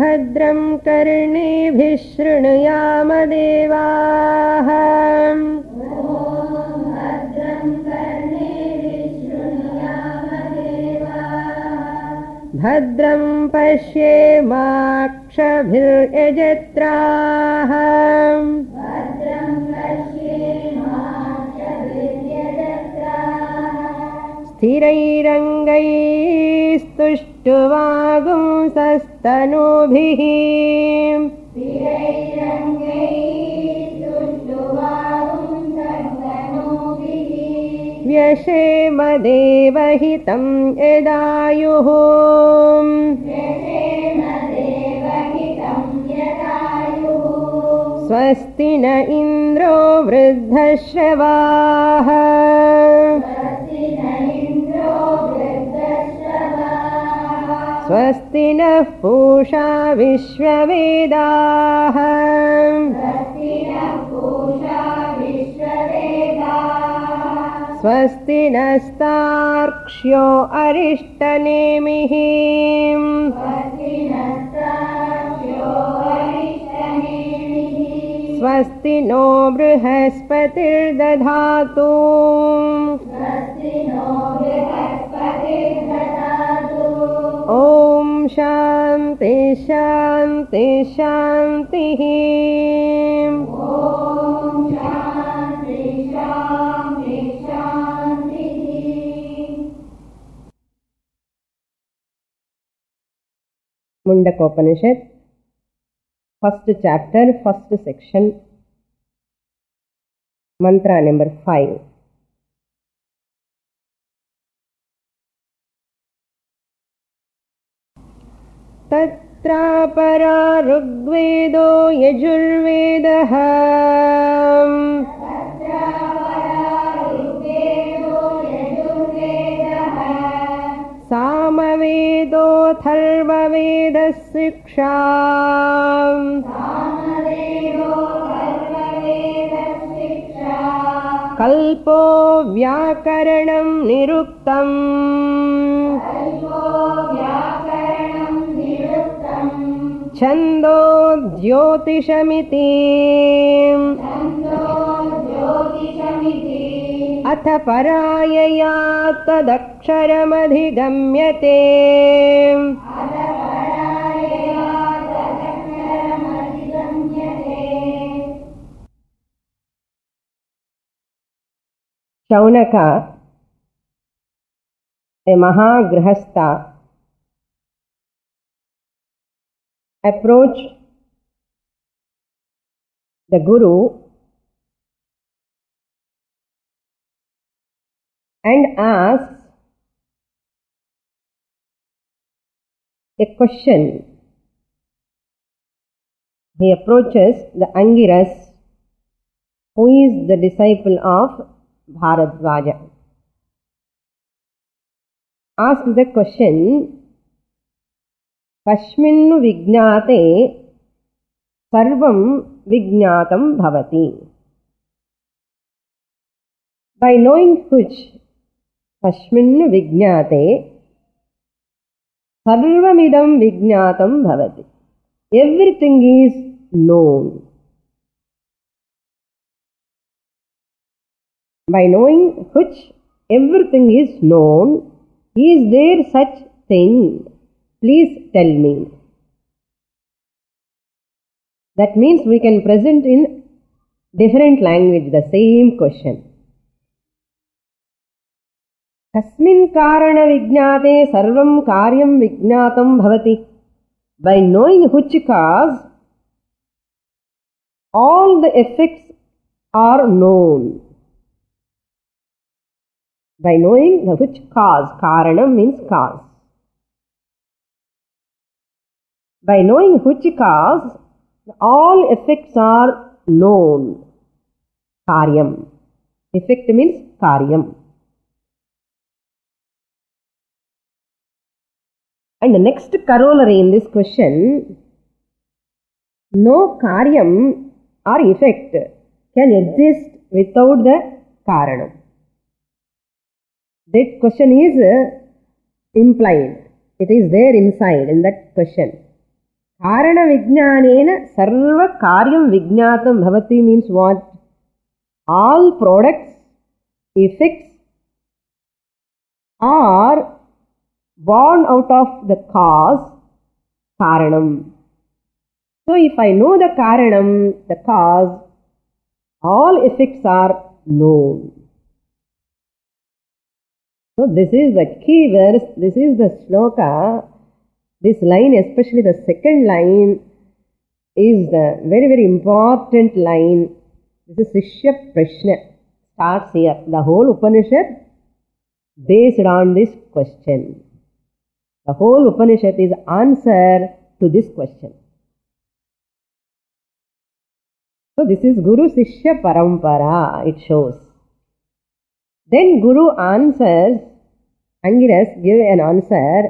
भद्रं कर्णेभिः शृणुयाम देवाः भद्रं पश्येमाक्षभिर्यजत्राः स्थिरैरङ्गैस्तुष्टुवागुंसस्तनूभिः व्यशेमदेवहितं यदायुः स्वस्ति न इन्द्रो वृद्धश्रवाः स्वस्ति नः पूषा विश्ववेदाः स्वस्ति नस्तार्क्ष्यो अरिष्टनेमिः स्वस्ति नो बृहस्पतिर्दधातु ॐ शान्ति शान्ति शान्तिः Mundakopanishad, first chapter, first section, mantra number 5. तत्रापरा ऋग्वेदो यजुर्वेदः सामवेदोऽथर्ववेदः शिक्षा कल्पो व्याकरणं निरुक्तम् छन्दो ज्योतिषमिति अथ परायया तदक्षरमधिगम्यते Shaunaka, a Mahagrahastha, approached the Guru and asked a question. He approaches the Angiras, who is the disciple of Bharadwaja. Ask the question, Kasminnu vignate sarvam vignatam bhavati. By knowing which, Kasminnu vignate sarvamidam vignatam bhavati. Everything is known. By knowing which everything is known, is there such thing? Please tell me. That means we can present in different language the same question. Kasmin karana vignate sarvam karyam vignatam bhavati. By knowing which cause, all the effects are known. By knowing which cause, karanam means cause. By knowing which cause, all effects are known. Karyam. Effect means karyam. And the next corollary in this question, no karyam or effect can exist without the karanam. That question is implied. It is there inside in that question. Karana Vijnanena Sarva Karyam Vijnatam Bhavati means what? All products, effects are born out of the cause, Karanam. So if I know the Karanam, the cause, all effects are known. So this is the key verse, this is the shloka. This line, especially the second line, is the very, very important line. This is Shishya Prashna. Starts here. The whole Upanishad based on this question. The whole Upanishad is answer to this question. So this is Guru Shishya Parampara, it shows. Then Guru answers, Angiras give an answer,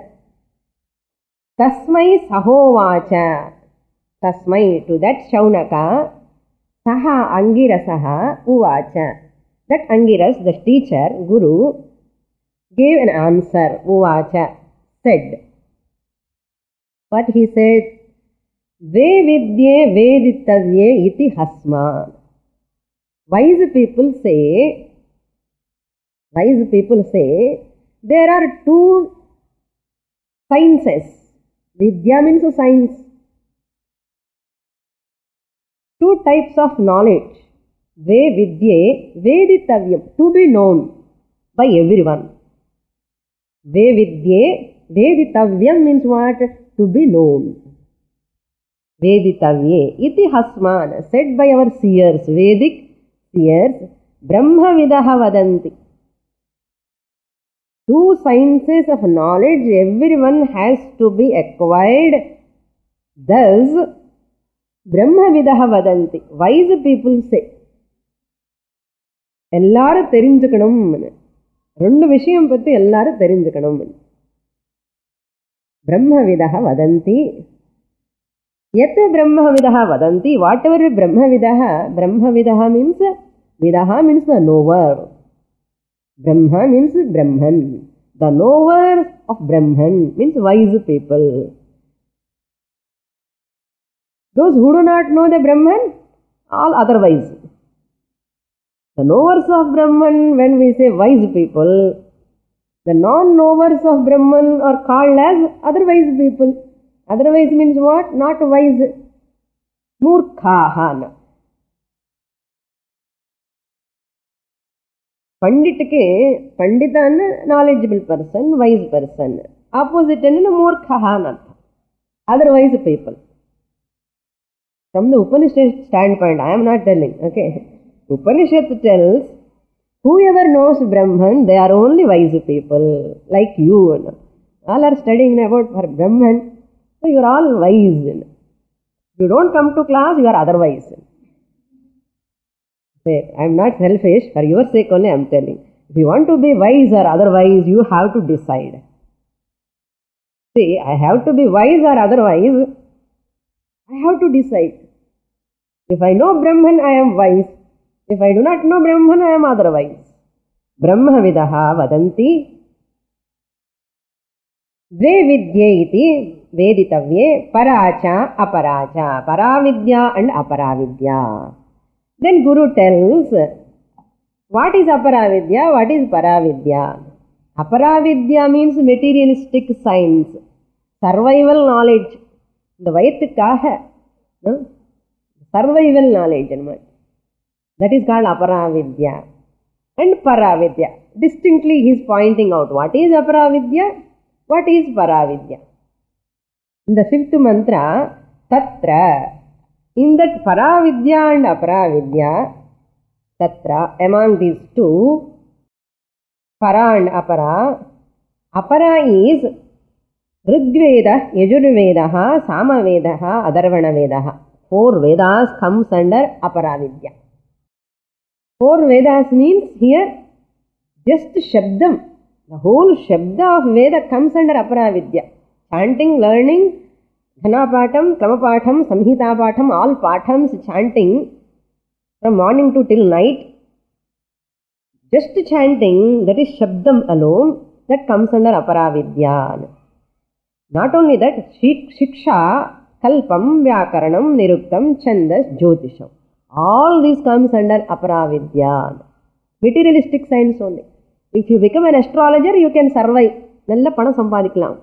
Tasmai Sahovacha. Tasmai, to that Shaunaka, Saha Angirasaha Uvacha. That Angiras, the teacher, Guru, gave an answer, Uvacha, said. What he said? Ve vidye veditavye iti hasma. Wise people say, there are two sciences. Vidya means science. Two types of knowledge. Ve vidye veditavyam, to be known by everyone. Ve vidye veditavyam means what? To be known. Veditavye iti hasman, said by our seers, Vedic seers, Brahma vidaha vadanti. Two sciences of knowledge everyone has to be acquired. Thus, Brahma vidaha vadanti. Wise people say, எல்லாரும் தெரிஞ்சுக்கணும், ரெண்டு விஷயம் பத்தி எல்லாரும் தெரிஞ்சுக்கணும். Brahmavidaha vadanti. Yat Brahmavidaha vadanti. Whatever Brahmavidaha means, Vidaha means the knower. Brahma means Brahman. The knowers of Brahman means wise people. Those who do not know the Brahman, all otherwise. The knowers of Brahman, when we say wise people, the non-knowers of Brahman are called as otherwise people. Otherwise means what? Not wise. Murkhahana. Pandita, knowledgeable person, wise person. Opposite is Murkhahana. Otherwise people. From the Upanishad standpoint, I am not telling. Okay. Upanishad tells, whoever knows Brahman, they are only wise people, like you. All are studying about Brahman, so you are all wise. If you don't come to class, you are otherwise. Say, I am not selfish, for your sake only I am telling. If you want to be wise or otherwise, you have to decide. See, I have to be wise or otherwise, I have to decide. If I know Brahman, I am wise. If I do not know Brahman, I am otherwise. Brahmavidaha vadanti. Dve vidye iti veditavye paracha aparacha. Paravidya and aparavidya. Then Guru tells, what is aparavidya, what is paravidya? Aparavidya means materialistic science, survival knowledge. The Vaitikaha, no? Survival knowledge. That is called aparavidya. And paravidya. Distinctly he is pointing out what is aparavidya, what is paravidya. In the fifth mantra, tatra. In that paravidya and aparavidya, tatra, among these two, para and apara, apara is Rigveda, Yajurvedaha, Samavedaha, Adarvana Vedaha. 4 Vedas comes under aparavidya. 4 Vedas means here just Shabdam. The whole Shabda of Veda comes under aparavidya. Chanting, learning, Dhanapatham, Kramapatham, Samhita Patham, all Pathams chanting from morning to till night. Just chanting, that is Shabdam alone, that comes under aparavidya. Not only that, Shiksha Kalpam, Vyakaranam, Niruktam, Chandas, Jyotisham. All these comes under Aparavidya. Materialistic science only. If you become an astrologer, you can survive. Nalla pana sampadikalam.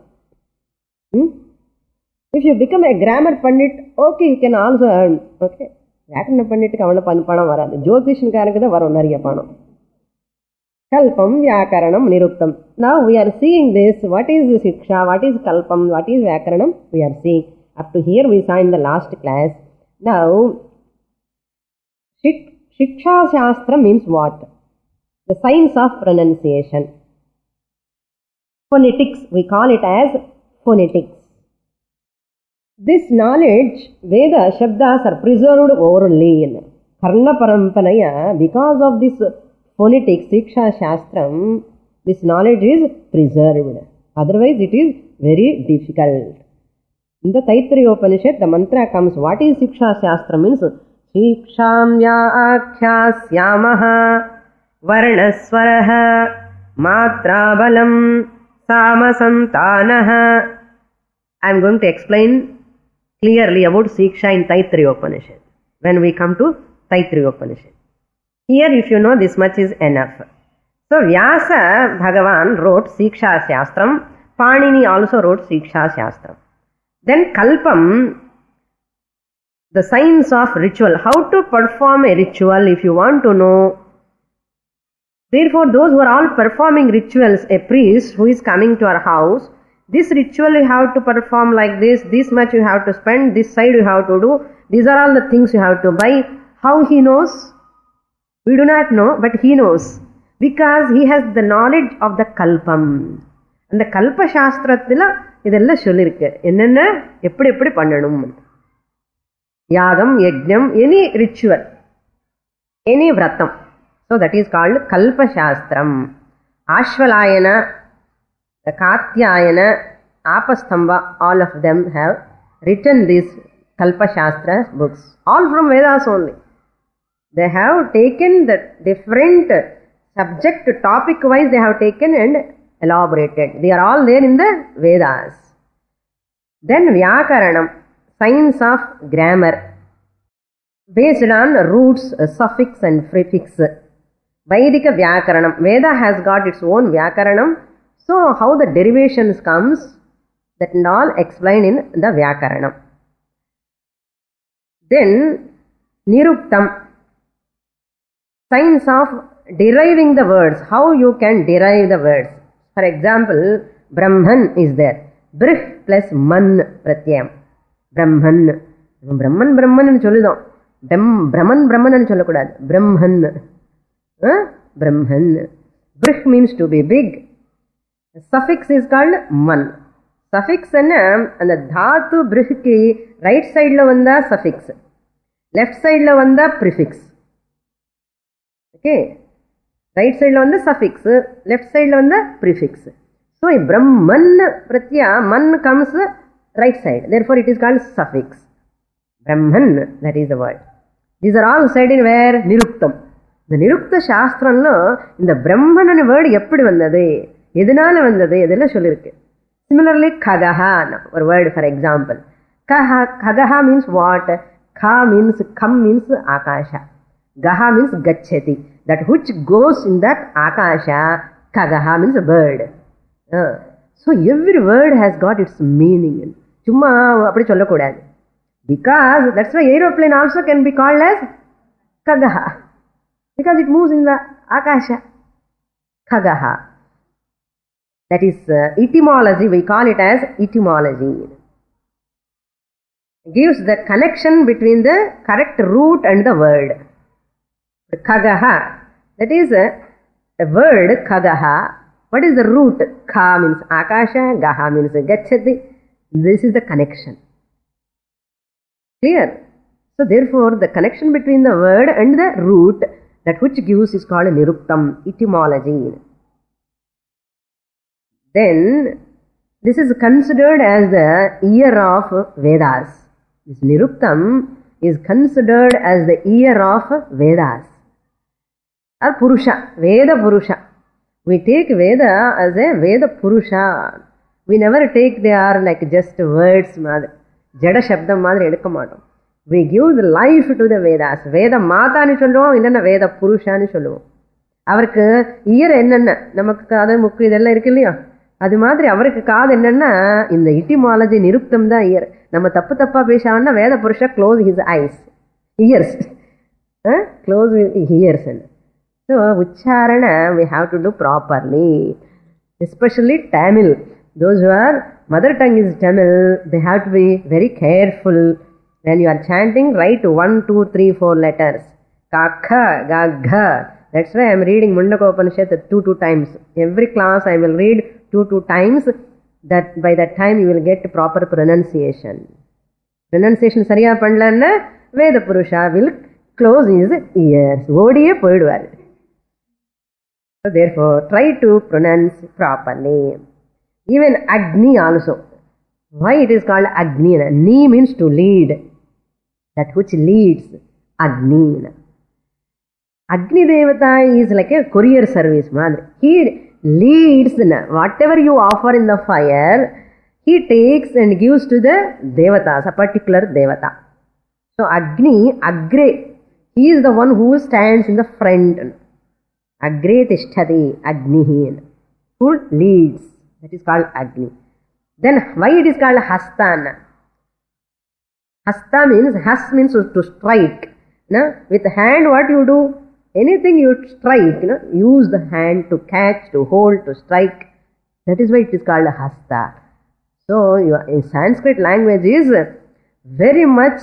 If you become a grammar pandit, okay, you can also earn. Okay. Vyakana pandit avana panam varadu. Jyotishan karukku da varum nariya panam. Kalpam, Vyakaranam, Niruktam. Now we are seeing this. What is Siksha? What is Kalpam? What is Vyakaranam? We are seeing. Up to here we saw in the last class. Now, Shiksha Shastra means what? The science of pronunciation. Phonetics, we call it as phonetics. This knowledge, Veda Shabdas are preserved orally in Karna Parampanaya. Because of this phonetics, Shiksha Shastram, this knowledge is preserved. Otherwise, it is very difficult. In the Taittiriya Upanishad, the mantra comes, what is Shiksha Shastra means? Shiksham Akhyāsyāmaha Varnasvaraha Matrabalam Samasantanaha. I am going to explain clearly about Shiksha in Taittiriya Upanishad when we come to Taittiriya Upanishad. Here, if you know, this much is enough. So, Vyasa Bhagavan wrote Shiksha Shastram. Panini also wrote Shiksha Shastram. Then Kalpam, the science of ritual, how to perform a ritual if you want to know. Therefore, those who are all performing rituals, a priest who is coming to our house, this ritual you have to perform like this much you have to spend, this side you have to do, these are all the things you have to buy. How he knows? We do not know, but he knows. Because he has the knowledge of the Kalpam. And the Kalpa Shastrathila, இதெல்லாம் சொல்லிருக்கு என்னென்ன எப்படி எப்படி பண்ணணும் யாகம் யஜ்ஞம் any ritual any vratam so that is called kalpa shastram ashvalayana the katyayana apastamba all of them have written these kalpa shastra books all from Vedas only they have taken the different subject topic wise they have taken and elaborated. They are all there in the Vedas. Then Vyakaranam, science of grammar, based on roots, suffix and prefix. Vaidika Vyakaranam, Veda has got its own Vyakaranam. So how the derivations comes, that and all explained in the Vyakaranam. Then Niruktam, science of deriving the words, how you can derive the words. For example, Brahman is there. Brih plus man pratyam. Brahman. Brahman Brahman solludom. Brahman Brahman nu sollakudadu. Brahman. Brahman. Brih means to be big. The suffix is called man. Suffix and the dhatu brih ki right side lo vanda suffix. Left side lo vanda prefix. Okay. Right side lo vanda suffix, left side lo vanda prefix. So a Brahman pratya, man comes right side. Therefore it is called suffix. Brahman, that is the word. These are all said in where? Niruktam. The Nirukta Shastranlo, in the Brahman and word eppadi vandade, edinala vandade, edella sollirukku. Similarly, Khagaha, or word for example. Khagaha means what? Kha means, kam means Akasha. Gaha means Gachati. That which goes in that Akasha, Khagaha means a bird. So every word has got its meaning. Chumma appadi sollakudadu. Because that's why aeroplane also can be called as Khagaha. Because it moves in the Akasha. Khagaha. That is etymology, we call it as etymology. It gives the connection between the correct root and the word. Khagaha. That is a word Khagaha. What is the root? Kha means Akasha, Gaha means Gachati. This is the connection. Clear? So therefore the connection between the word and the root, that which gives is called Niruktam, etymology. Then this is considered as the ear of Vedas. This Niruktam is considered as the ear of Vedas. Or Purusha, Veda Purusha. We take Veda as a Veda Purusha. We never take they are like just words. ஜட சப்தம் மாதிரி எடுக்க மாட்டோம். we give the life to the Vedas. வேத மாதான்னு சொல்லுவோம், இல்லைன்னா வேத புருஷான்னு சொல்லுவோம். அவருக்கு இயர் என்னென்ன, நமக்கு காது முக்கு இதெல்லாம் இருக்கு இல்லையா, அது மாதிரி அவருக்கு காது என்னன்னா இந்த இட்டிமாலஜி நிருப்தம் தான் இயர். நம்ம தப்பு தப்பா பேசாமன்னா வேத புருஷா close his eyes, ears close ears. So உச்சாரண we have to do properly, especially Tamil. Those who are mother tongue is Tamil, they have to be very careful. When you are chanting, write 1, 2, 3, 4 letters. Kakha, gagha. That's why I am reading Mundaka Upanishad 2 times. Every class I will read 2 times. That by that time you will get proper pronunciation. Pronunciation சரியா பண்ணலன்னா Veda Purusha will close his ears. ஓடியே போயிடுவார். So therefore, try to pronounce properly. Even Agni also. Why it is called Agni? Ni means to lead. That which leads. Agni. Agni Devata is like a courier service. He leads. Whatever you offer in the fire, he takes and gives to the Devatas, a particular Devata. So Agni, Agre, he is the one who stands in the front. Agre tishtati, Agnihi, who leads. That is called Agni. Then why it is called Hastana? Hasta means, has means to strike. No? With the hand what you do? Anything you strike, no? Use the hand to catch, to hold, to strike. That is why it is called Hasta. So in Sanskrit language is very much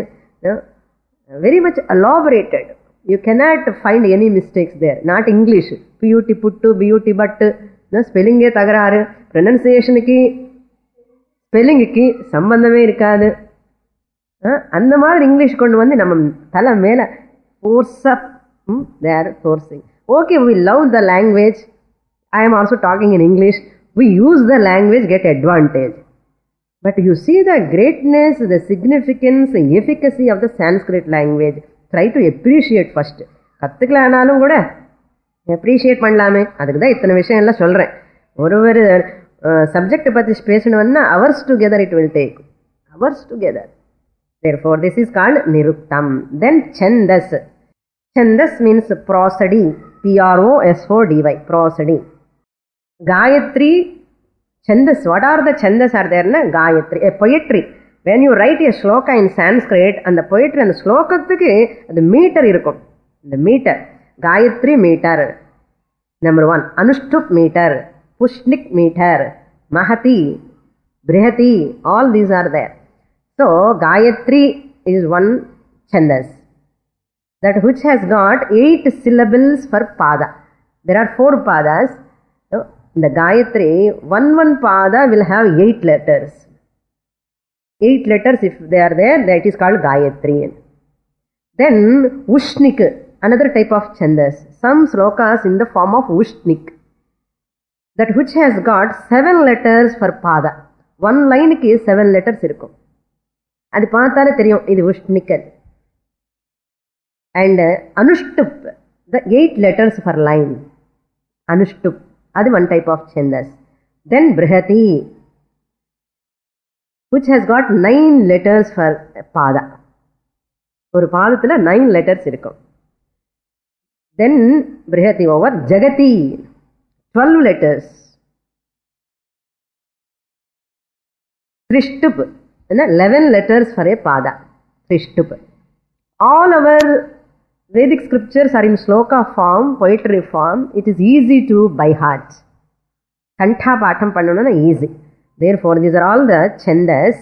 elaborated. You cannot find any mistakes there. Not English. Put, puttu, but, no, spelling e tagararu, pronunciation ki, spelling ki sambandhame irukadu. அந்த மாதிரி English கொண்டு வந்து நம்ம தலை மேல force up, they are forcing. Okay, we love the language. I am also talking in English. We use the language, get advantage. But you see the greatness, the significance, the efficacy of the Sanskrit language. Try to appreciate first. கத்துக்கலானாலும் கூட appreciate பண்ணலாமே. அதுக்கு தான் இத்தனை விஷயம் எல்லாம் சொல்றேன். ஒரு subject பத்தி பேசணும்னா hours together it will take. Hours together. Therefore, this is called Niruktam. Then Chandas. Chandas means prosody. Prosody. Prosody. Gayatri, Chandas. What are the Chandas are there? Na? Gayatri. A poetry. When you write a shloka in Sanskrit, and the poetry and the slokathukku, the meter irukum. The meter. Gayatri meter. Number 1. Anushtup meter. Pushnik meter. Mahati. Brihati. All these are there. So, Gayatri is one Chandas. That which has got 8 syllables per pada. There are 4 padas. So, in the Gayatri, one pada will have 8 letters. 8 letters if they are there, that is called Gayatri. Then, Ushnik, another type of Chandas. Some slokas in the form of Ushnik. That which has got 7 letters per pada. One line ki 7 letters irukum. அது பார்த்தாலே தெரியும் இது உஷ்ணிக்கல். And Anushtup, the 8 letters per line. Anushtup, அது one type of Chandas. Then Brihati, which has got 9 letters for pada. ஒரு பாதத்துல 9 letters இருக்கும். Then Brihati over Jagati, 12 letters. Trishtup, 11 letters for a pada. Trishtup. All our Vedic scriptures are in sloka form, poetry form. It is easy to by heart. Kantha patham pannanuna easy. Therefore, these are all the Chandas.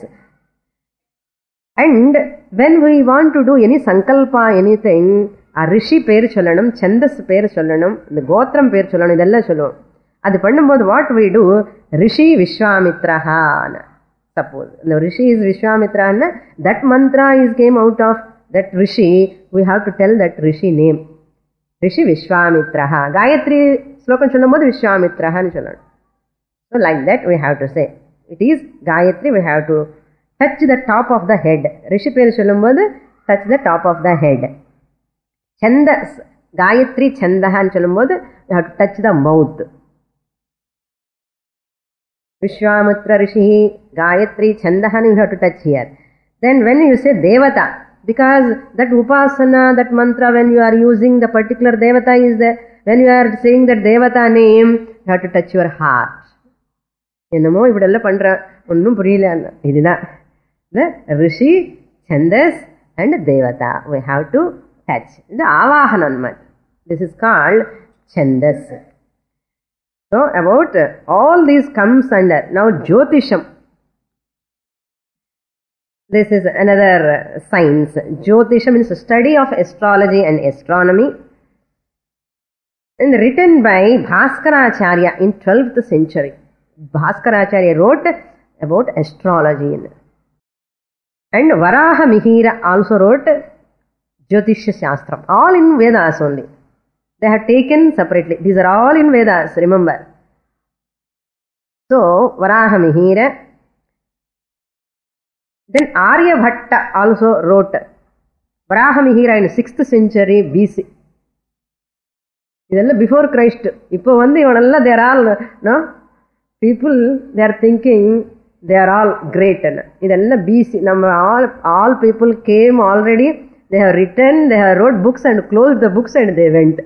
And when we want to do any sankalpa, anything, a rishi per sollanum, Chandas per sollanum, the gotram per sollanum, idella sollum. Adu pannumbodhu what we do? Rishi Vishwamitraha. Suppose the rishi is Vishwamitra, that mantra is came out of that rishi. We have to tell that rishi name. Rishi Vishwamitraha. Gayatri slokan sollumbodhu Vishwamitraha nu sollanum. So like that we have to say. It is Gayatri, we have to touch the top of the head. Rishi per sollumbodhu touch the top of the head. Chandas, Gayatri Chandaha nu sollumbodhu you have to touch the mouth. Vishwamitra Rishi, Gayatri, Chandahan you have to touch here. Then when you say Devata, because that Upasana, that mantra, when you are using the particular Devata is there, when you are saying that Devata name, you have to touch your heart. என்னமோ இப்படியெல்லாம் பண்ற ஒன்றும் புரியல. இதுதான் the Rishi, Chandas and Devata. We have to touch. The Avahananmat. This is called Chandas. So about all these comes under. Now Jyotisham. This is another science. Jyotisham is a study of astrology and astronomy. And written by Bhaskaracharya in 12th century. Bhaskaracharya wrote about astrology. And Varaha Mihira also wrote Jyotishya Shastram. All in Vedas only. They have taken separately. These are all in Vedas, remember. So, Varaha Mihira. Then Aryabhatta also wrote Varaha Mihira in 6th century BC. Idella before Christ. Ipo vandu ivanalla they are all, no? People, they are thinking they are all great. Idella BC. All people came already. They have written, they have wrote books and closed the books and they went.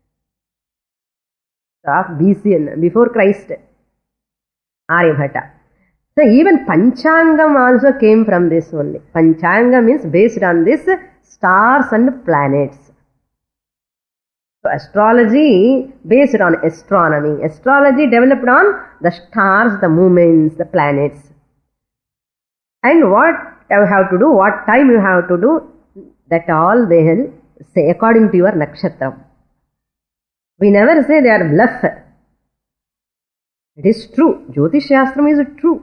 Of BC, before Christ. Aryabhatta. So even Panchangam also came from this only. Panchangam is based on this stars and planets. So astrology based on astronomy. Astrology developed on the stars, the movements, the planets. And what you have to do, what time you have to do, that all they will say according to your nakshatram. We never say they are bluff. It is true. Jyotish Shastram is true.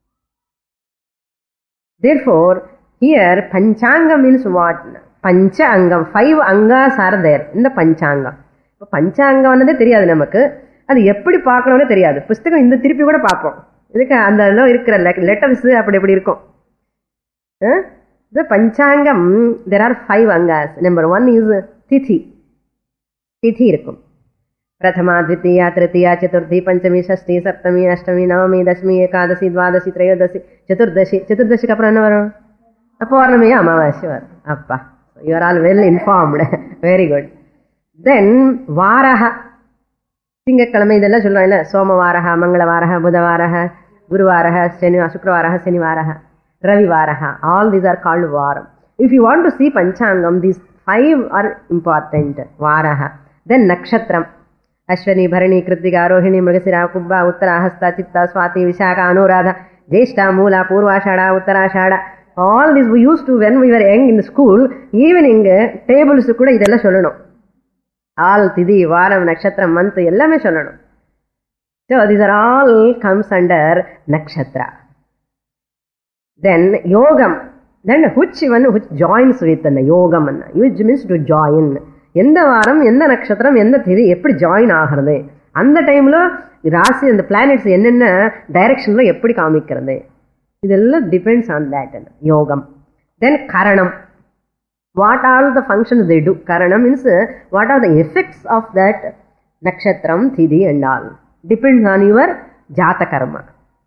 Therefore, here Panchanga means what? Pancha Angam. 5 Angas are there in the Panchanga. Panchanga vanadhe theriyadu namakku. அது எப்படி பார்க்கணும்னு தெரியாது. புத்தகம் இந்த திருப்பி கூட பார்ப்போம். இதுக்கு அந்த இருக்கிற லெட்டர்ஸ் அப்படி எப்படி இருக்கும். The Panchangam, there are 5 Angas. Number 1 is Tithi. Tithi இருக்கும். प्रथमा द्वितीया तृतीया चतुर्थी पंचमी षष्ठी सप्तमी अष्टमी नवमी दशमी एकादशी द्वादशी त्रयोदशी चतुर्दशी चतुर्दशी का अपना वरुण पौर्णमी अमावास्या वरुण अप्पा you are all well informed. Very good. Then வாரஹ திங்கட்கிழமை இதெல்லாம் சொல்றாங்கல சோமவாரஹ மங்களவாரஹ புதவாரஹ குருவாரஹ சுக்ரவாரஹ சனிவாரஹ ரவிவாரஹ all these are called varam. If you want to see panchangam, these 5 are important. Vaaraha. Then nakshatram. Ashwani, Bharani, Kritika, Rohini, Mrigasira, Kubba, Uttara, Hasta, Chitta, Swati, Vishaka, Anuradha, Jeshta, Mula, Purva, Shada, Uttara, Shada. All these we used to when we were young in school, evening tables kuda idella sollanum. All Tidhi, Varam, Nakshatram, month, ellame sollanum. So these are all comes under nakshatra. Then yogam. Then which one which joins with the yogam. Which means to join. எந்த வாரம் எந்த நட்சத்திரம் எந்த திதி எப்படி join ஆகிறது அந்த டைம்ல ராசி அந்த பிளானட்ஸ் என்னென்ன டைரக்ஷன்ல எப்படி காமிக்கிறது இதெல்லாம் டிபெண்ட்ஸ் ஆன் தட் யோகம். தென் கரணம். What all the functions they do. கரணம் means what are the effects of that நட்சத்திரம் திதி and all depends on your ஜாத கர்மா.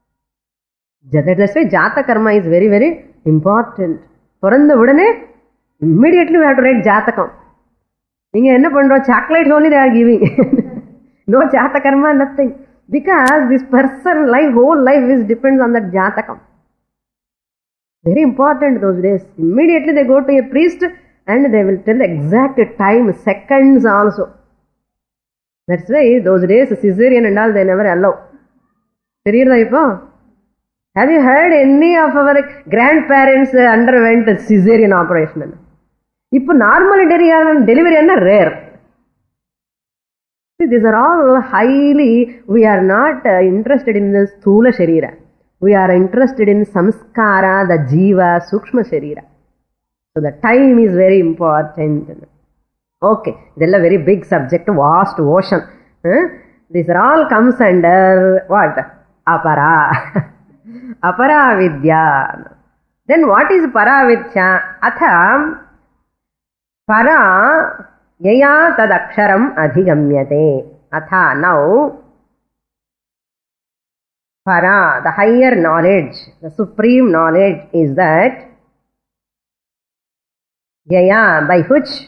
ஜாத கர்மா இஸ் வெரி வெரி இம்பார்ட்டன்ட். பிறந்த உடனே immediately we have to write ஜாதகம். நீங்க என்ன பண்றோம் chocolates only they are giving. No jata karma, nothing, because this person life whole life is depends on that jatakam. Very important those days. Immediately they go to a priest and they will tell exact time, seconds also. That's why those days cesarean and all they never allow. Theriyudha ipo. Have you heard any of our grandparents underwent a cesarean operation? இப்போ normal delivery என்ன rare. These are all highly, we are not interested in the sthula sharira. We are interested in samskara, the jiva, sukshma sharira. So the time is very important. Okay, this is a very big subject, vast ocean. These are all comes under what? Apara. Apara vidya. Then what is para vidya? Atha para yaya tadaksharam adhigamyate. Atha, now Para, the higher knowledge, the supreme knowledge is that Yaya, by which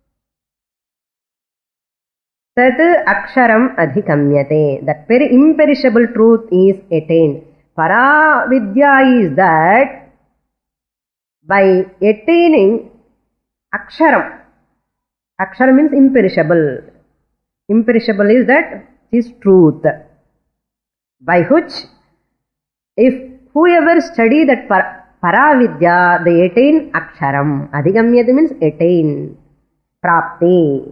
Tat Aksharam Adhikamyate, that very imperishable truth is attained. Para Vidya is that by attaining Aksharam. Aksharam means imperishable. Imperishable is that is truth. By which, if whoever study that Paravidya, they attain Aksharam. Adhigamyate means attain. Prapti.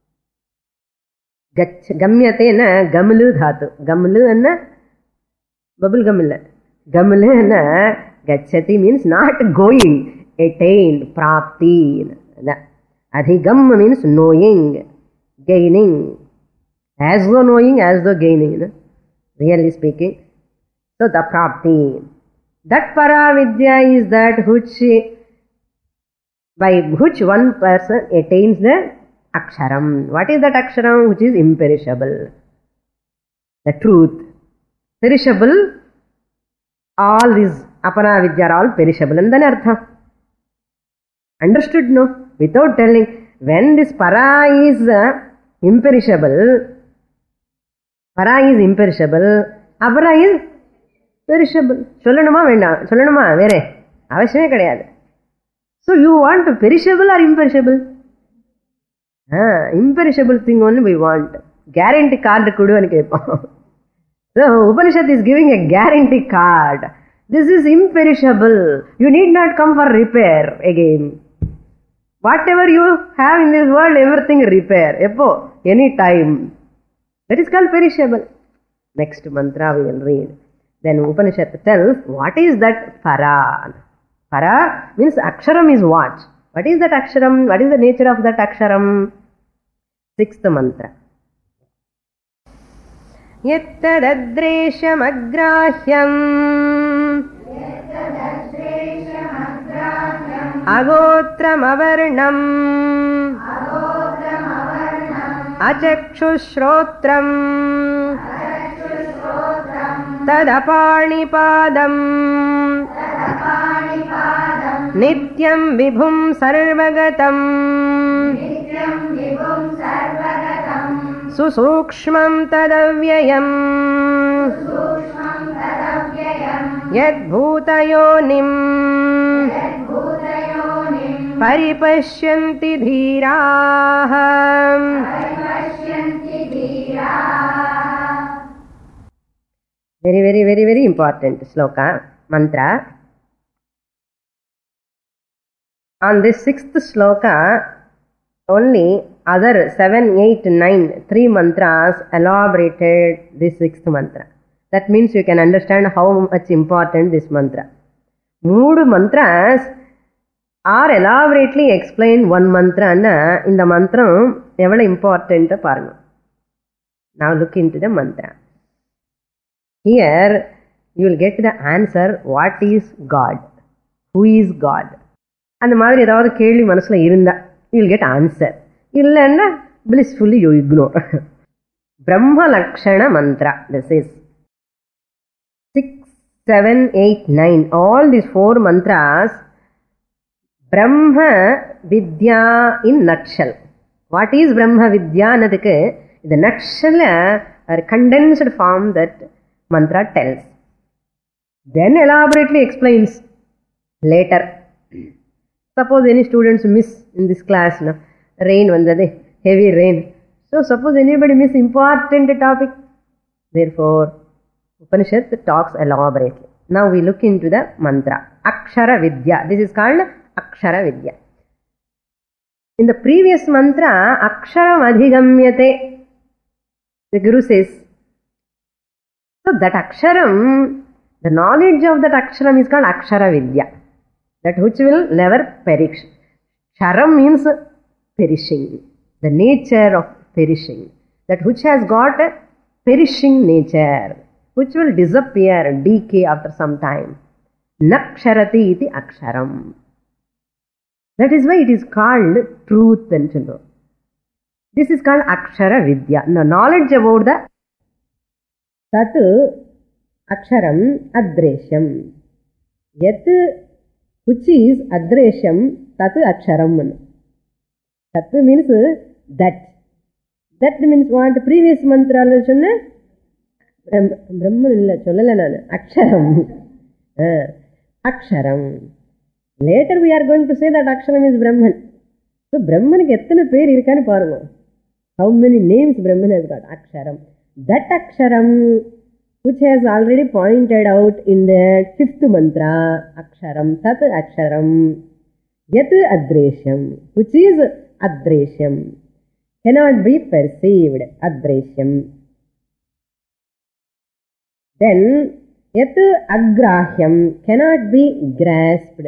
Gamyate na gamlu dhatu. Gamlu na bubble gamla. Gamlu na gachati means not going. Attain. Prapti. Adhigam means knowing. Gaining. As though knowing, as though gaining. Really speaking. So the prapti. That paravidya is that which, by which one person attains the aksharam. What is that aksharam? Which is imperishable. The truth. Perishable. All these aparavidya are all perishable. And then artha. Understood, no? Without telling. When this para is imperishable, para is imperishable, apara is perishable. Sollanuma venda, sollanuma vere, avashyame kadiyadu. So you want perishable or imperishable? Imperishable thing only we want. Guarantee card kudu ani keppam. So Upanishad is giving a guarantee card. This is imperishable. You need not come for repair again. Whatever you have in this world, everything repair. Eppo, any time. That is called perishable. Next mantra we will read. Then Upanishad tells, what is that para? Para means aksharam is what? What is that aksharam? What is the nature of that aksharam? Sixth mantra. Yattadadresham agrahyam Agotram avarnam Achakshushrotram Tadapanipadam Nityam vibhum sarvagatam Susukshmam tadavyayam Yad bhutayonim Paripashyanti dhiraha. Very important sloka, mantra. On this sixth sloka, only other 7, 8, 9, 3 mantras elaborated this sixth mantra. That means you can understand how much important this mantra. 3 mantras are elaborately explained one mantra anna in the mantra evvala important paranga. Now look into the mantra. Here you will get the answer, what is God? Who is God? And the madri edavadhu kelvi manasula irunda you will get answer. Illanna blissfully you ignore. Brahma Lakshana mantra. This is 6, 7, 8, 9. All these 4 mantras, Brahma Vidya in nutshell. What is Brahma Vidya? Anadhukku the nutshell or condensed form that mantra tells. Then elaborately explains later. Suppose any students miss in this class, no? Rain vandade, heavy rain. So suppose anybody miss important topic. Therefore, Upanishad talks elaborately. Now we look into the mantra. Akshara Vidya. This is called Akshara Vidya. In the previous mantra, Aksharam Adhigamyate, the Guru says. So that Aksharam, the knowledge of that Aksharam is called Akshara Vidya. That which will never perish. Sharam means perishing. The nature of perishing. That which has got a perishing nature. Which will disappear, decay after some time. Naksharati iti Aksharam. That is why it is called truth and children. This is called Akshara Vidya. The knowledge about the Tat Aksharam adreshyam. Yat which is adreshyam tat aksharam. Tat means that. That means what? Previous mantra allu Brahman illa sollala nanu. Aksharam. Aksharam. Later we are going to say that Aksharam is Brahman. So Brahman ku ethana per irukanu paaruங்க. How many names Brahman has got? Aksharam. That Aksharam which has already pointed out in the 5th mantra, Aksharam, Tat Aksharam, Yat Adreshyam, which is Adreshyam, cannot be perceived, Adreshyam. Then Yat Agrahyam, cannot be grasped.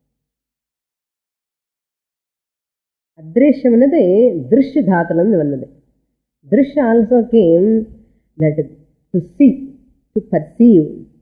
Adreshyam is Drishya Dhatulandu vannadu. Drishya also came that to see, to perceive,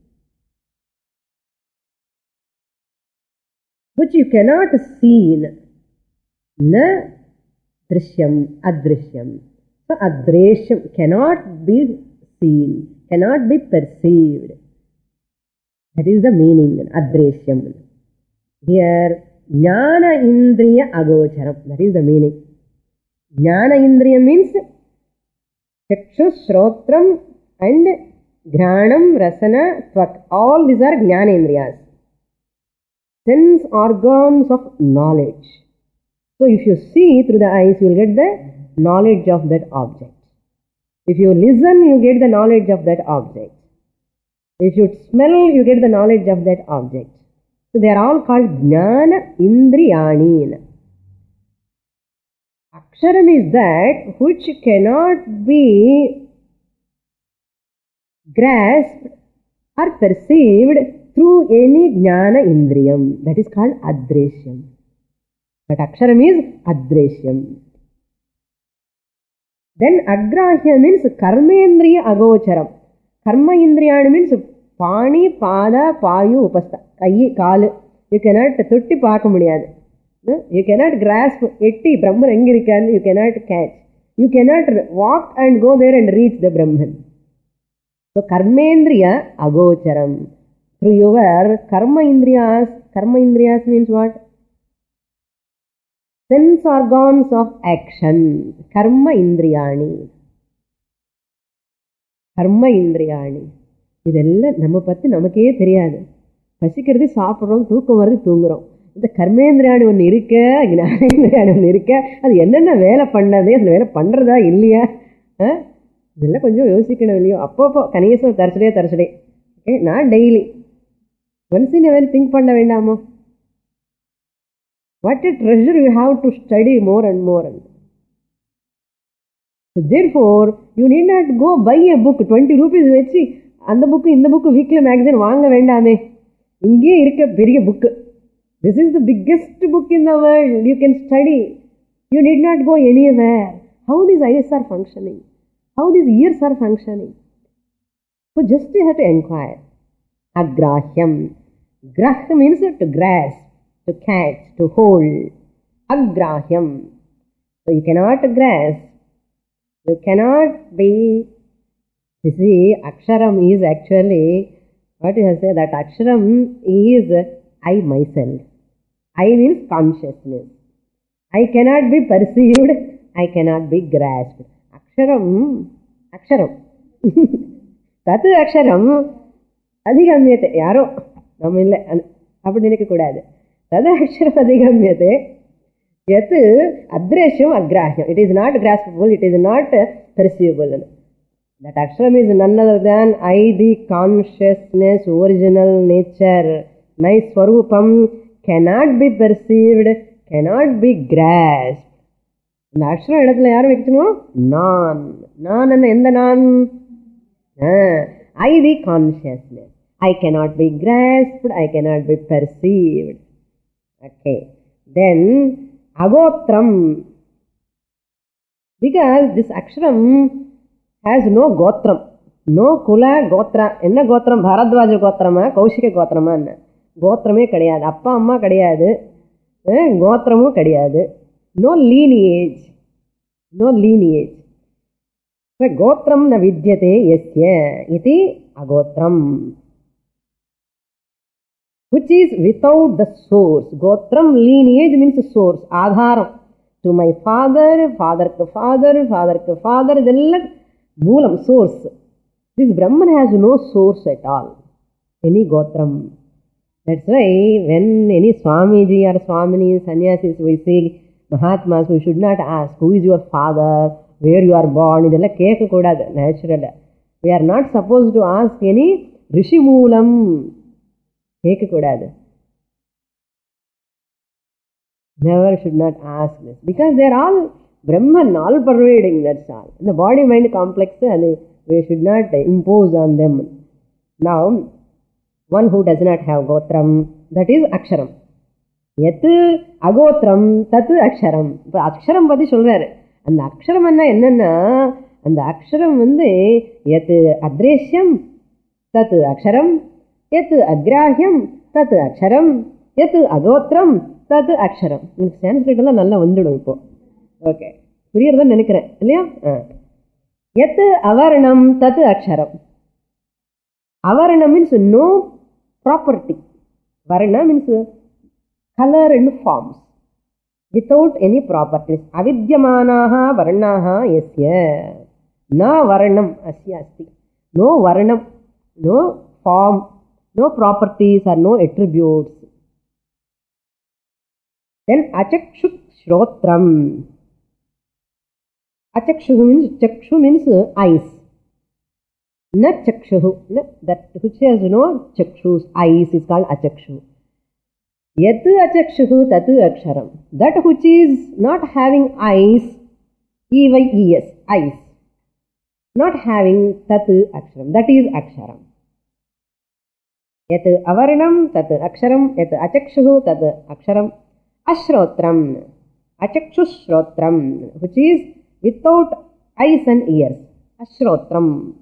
which you cannot see. Na drishyam, adrishyam. So adreshyam cannot be seen, cannot be perceived. That is the meaning, adreshyam. Here, jnana indriya agocharam. That is the meaning. Jnana indriya means chakshu, shrotram and Granam, Rasana, Tvak. All these are Jnanendriyas. Sense organs of knowledge. So if you see through the eyes, you will get the knowledge of that object. If you listen, you get the knowledge of that object. If you smell, you get the knowledge of that object. So they are all called Jnana Indriyani. Aksharam is that which cannot be grasped or perceived through any jnana indriyam. That is called adreshyam. But aksharam is adreshyam. Then agrahya means karmendriya agocharam. Karma indriyani means pani, pada, payu, upastha. Kai, kaalu. You cannot thutti paaka mudiyadu. You cannot grasp etti Brahman engirikkan. You cannot catch. You cannot walk and go there and reach the Brahman. So karmendriya agocharam. Through your karma indriyas means what? Sense organs of action. Karma indriyani. இதெல்லாம் நம்ம பற்றி நமக்கே தெரியாது. பசிக்கிறது சாப்பிட்றோம், தூக்கம் வருது தூங்குறோம். இந்த கர்மேந்திரியாணி ஒன்று இருக்க, ஞானேந்திரியாணி ஒன்று இருக்க, அது என்னென்ன வேலை பண்ணது, அந்த வேலை பண்ணுறதா இல்லையா, இதெல்லாம் கொஞ்சம் யோசிக்கணும் இல்லையோ. அப்பப்போ கணேசம் தரச்சடே ஓகே, நான் daily once in ever think பண்ண வேண்டாமோ? What a treasure you have to study more and more. So therefore, you need not go buy a book, 20 rupees வச்சு அந்த புக்கு இந்த புக்கு வீக்லி மேகசின் வாங்க வேண்டாமே. இங்கே இருக்க பெரிய book. This is the biggest book in the world. You can study. You need not go anywhere. How these eyes are functioning? How these ears are functioning? So just you have to inquire. Agrahyam. Grah means to grasp, to catch, to hold. Agrahyam. So you cannot grasp. You cannot be. You see, Aksharam is actually, what you have said, that Aksharam is I myself. I means consciousness. I cannot be perceived. I cannot be grasped. Aksharam. Tatu Aksharam. Adhigamyate. Yaro. Namille. Apdi ninekku kodadu. Tadu Aksharam adhigamyate. Yat adreshyam agrahyam. It is not graspable. It is not perceivable. That Aksharam is none other than I, the consciousness, original nature. My Swarupam cannot be perceived, cannot be grasped. இந்த அக்ஷரம் இடத்துல யாரும் வைக்கணும்? நான். நான் என்ன? எந்த நான்? I, the consciousness. I cannot be grasped, I cannot be perceived. Okay. Then, agotram. Because this aksharam has no gotram. No kula gotra. என்ன கோத்திரம்? பாரத்வாஜ கோத்திரமா, கௌஷிக கோத்திரமா? கோத்திரமே கிடையாது. அப்பா அம்மா கிடையாது, கோத்திரமும் கிடையாது. No lineage. So gotram na vidyate yasya iti agotram, which is without the source. Gotram, lineage means source, adharam. To my father, father ka father, father ka father, idella moolam, source. This Brahman has no source at all, any gotram. That's why when any Swamiji or Swamini, sannyasis, we say, Mahatmas, we should not ask, who is your father, where you are born, idella keka kodadu, natural. We are not supposed to ask any Rishi Moolam, keka kodadu. Never should not ask this, because they are all Brahman, all pervading, that's all. The body-mind complex, we should not impose on them. Now, one who does not have gotram, that is aksharam. Yat agotram, tat aksharam. But aksharam pati solraru. And aksharam enna, and the aksharam yat adreshyam, tat aksharam, yat agrahyam, tat aksharam, yat agotram, tat aksharam. In Sanskrit nalla vandidum ipo. Okay. Puriyarudha nenikiren illaya? Yat avarnam, tat aksharam. Avarna means no property. Varna means color and forms, without any properties. Avidyamanaha varnaha yasya. Na varnam asya asti. No varnam, no form, no properties or no attributes. Then achakshuk shrotram. Chakshu means eyes. Na chakshuhu, that which has no chakshus, eyes, is called achakshu. Yat achakshuhu tatu aksharam. That which is not having eyes, eyes, eyes, not having tatu aksharam, that is aksharam. Yat avarnam tatu aksharam, yat achakshuhu tatu aksharam. Ashrotram, achakshushrotram, which is without eyes and ears. Ashrotram.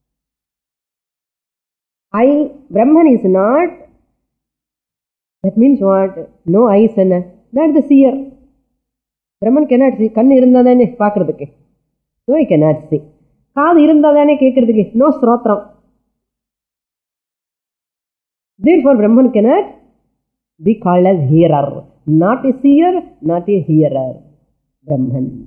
Brahman is not, that means what? No eyes and not the seer. Brahman cannot see. Kannu irundadane paakradhukke. So he cannot see. Kaadu irundadane kekradhukke. No srotram. Therefore Brahman cannot be called as hearer. Not a seer, not a hearer. Brahman.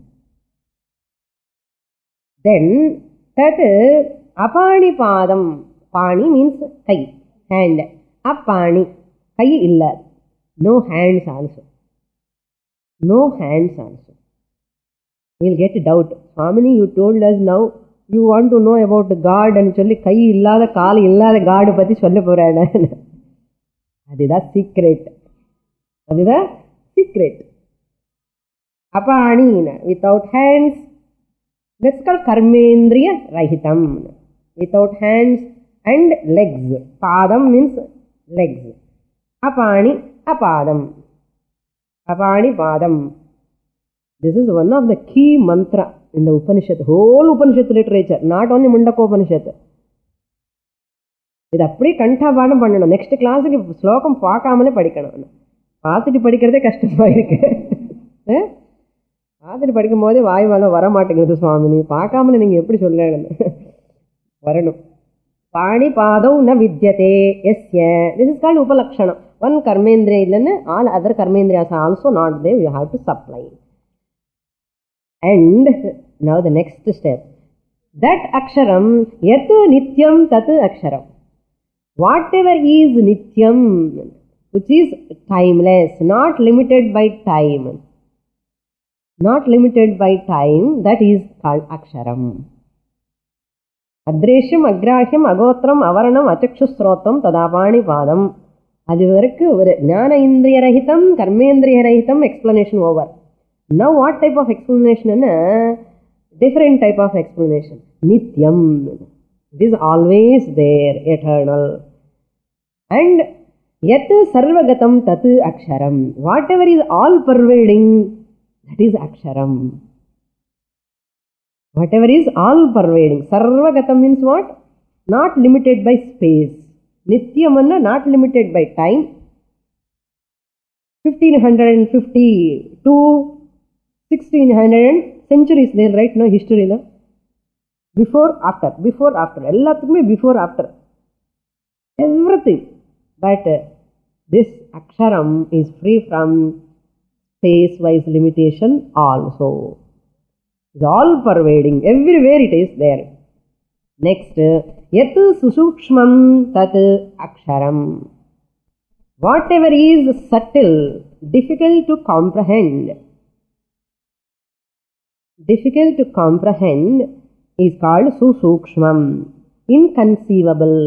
Then, tat apani padam. Pani means kai, hand. Apani, kai illa. No hands also. No hands also. We'll get a doubt. Swamini, you told us now, you want to know about God and solli kai illada, kaal illada God pati solla porana. Adida secret. Adida secret. Apani, without hands. That's called karmendriya rahitam. Without hands and legs. Padam means legs. Apani, apadam. Apani, padam. This is one of the key mantra in the Upanishad, whole Upanishad literature, not only Mundaka Upanishad. இது அப்படியே கண்டாபாடம் பண்ணணும். Next கிளாஸுக்கு ஸ்லோகம் பார்க்காமலே படிக்கணும். பார்த்துட்டு படிக்கிறதே கஷ்டமா இருக்கு. பார்த்துட்டு படிக்கும் போதே வாய் வாழ வர மாட்டேங்குது சுவாமினி. பார்க்காமலே நீங்க எப்படி சொல்லணும்? வரணும். பாணி பாதௌ ந வித்யதே யஸ்ய. This is called upalakshanam. One karmendriya illanna, all other karmendriyas are also not there. You have to supply. And now the next step. That aksharam, yat nityam tat aksharam. Whatever is nityam, which is timeless, not limited by time. Not limited by time, that is called aksharam. Adreshyam, agrahyam, agotram, avaranam, achakshusrotam, tadapani padam. அது வரைக்கும் ஒரு ஞான இந்திரிய ரஹிதம், கர்மேந்திரிய ரஹிதம் explanation over. Now what type of explanation? Different type of explanation. Nityam. It is always there, eternal. And yat sarvagatam tat aksharam. Whatever is all pervading, that is aksharam. Whatever is all pervading. Sarvagatam means what? Not limited by space. Nityam anna not limited by time. 1550 to 1600 centuries there, right? No history. No? Before, after, before, after. எல்லாத்துக்குமே before, after. Everything. But this aksharam is free from space-wise limitation also. It's all pervading. Everywhere it is there. Next, yat susukshmam tat aksharam. Whatever is subtle, difficult to comprehend, is called susukshmam, inconceivable.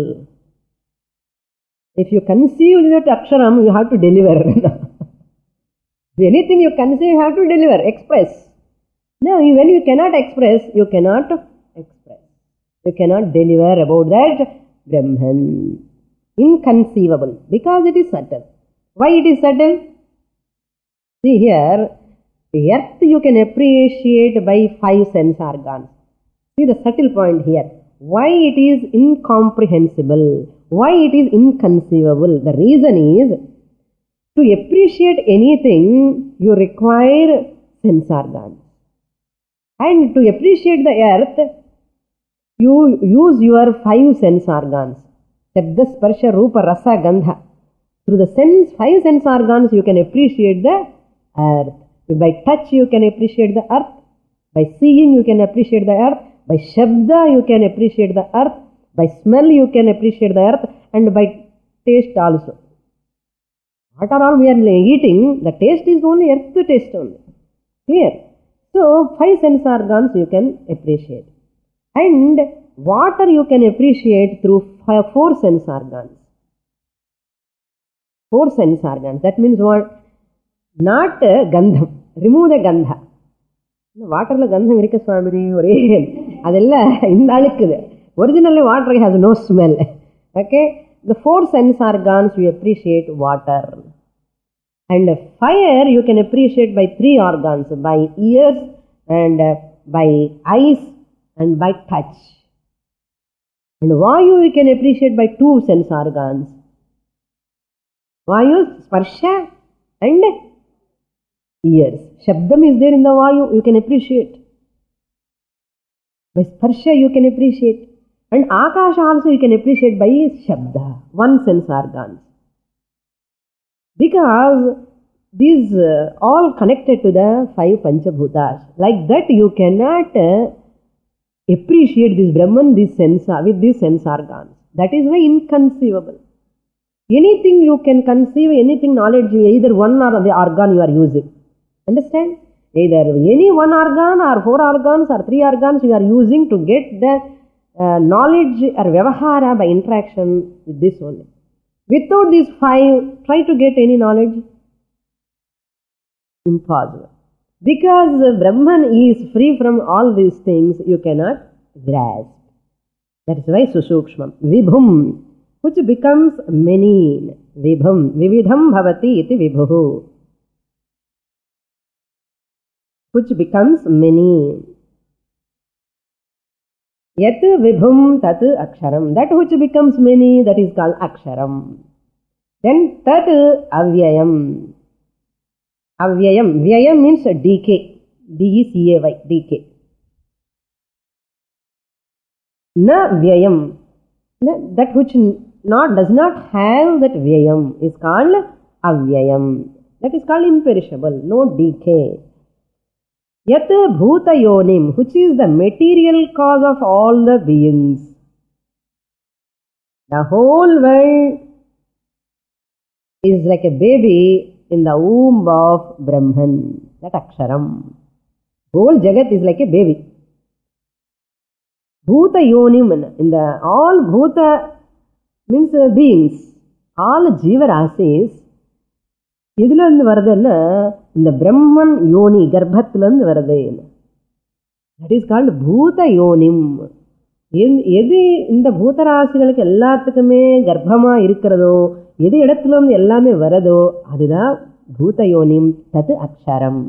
If you conceive that aksharam, you have to deliver. Anything you conceive, you have to deliver, express. Now, when you cannot express, you cannot express. You cannot deliver about that Brahman. Inconceivable, because it is subtle. Why it is subtle? See here, the earth you can appreciate by 5 sense organs. See the subtle point here. Why it is incomprehensible? Why it is inconceivable? The reason is, to appreciate anything, you require sense organs. And to appreciate the earth, you use your 5 sense organs. Shabda, Sparsha, Rupa, Rasa, Gandha. Through the 5 sense organs, you can appreciate the earth. By touch, you can appreciate the earth. By seeing, you can appreciate the earth. By Shabda, you can appreciate the earth. By smell, you can appreciate the earth. And by taste also. What are all we are eating, the taste is only earth taste only. Clear? So, 5 sense organs you can appreciate. And water you can appreciate through 4 sense organs. 4 sense organs. That means what? Not gandham. Remove the gandha. Water la gandham irukka swamini ore adella inda alukkudu. Originally water has no smell. Okay? The 4 sense organs you appreciate water. And fire you can appreciate by 3 organs. By ears and by eyes and by touch. And Vayu you can appreciate by 2 sense organs. Vayu, Sparsha and ears. Shabdam is there in the Vayu, you can appreciate. By Sparsha you can appreciate. And Akasha also you can appreciate by Shabda, 1 sense organs. Because these all connected to the 5 Panchabhutas. Like that you cannot appreciate this Brahman with these sense organs. That is why inconceivable. Anything you can conceive, anything knowledge, either one or the organ you are using. Understand? Either any 1 organ or 4 organs or 3 organs you are using to get the knowledge or vyavahara by interaction with this only. Without these 5, try to get any knowledge. Impossible. Because Brahman is free from all these things, you cannot grasp. That is why Susukshmam. Vibhum, which becomes many. Vibhum. Vividham bhavati iti vibhuhu. Which becomes many. Yat vibhum tat aksharam. That which becomes many, that is called aksharam. Then tat avyayam. Avyayam. Vyayam means decay. D-E-C-A-Y. Decay. Na vyayam. That which does not have that vyayam is called avyayam. That is called imperishable. No decay. Yat bhuta yonim, which is the material cause of all the beings. The whole world is like a baby in the womb of Brahman, that aksharam. Whole jagat is like a baby. Bhuta yonim, in the all bhuta means beings, all jiva rasis. இதுல இருந்து வருதுன்னா இந்த பிரம்மன் யோனி கர்ப்பத்துல இருந்து வருது. That is called பூத யோனிம். எது இந்த பூதராசிகளுக்கு எல்லாத்துக்குமே கர்ப்பமா இருக்கிறதோ, எது இடத்துல இருந்து எல்லாமே வரதோ, அதுதான் பூத யோனிம். தத் அக்ஷரம்.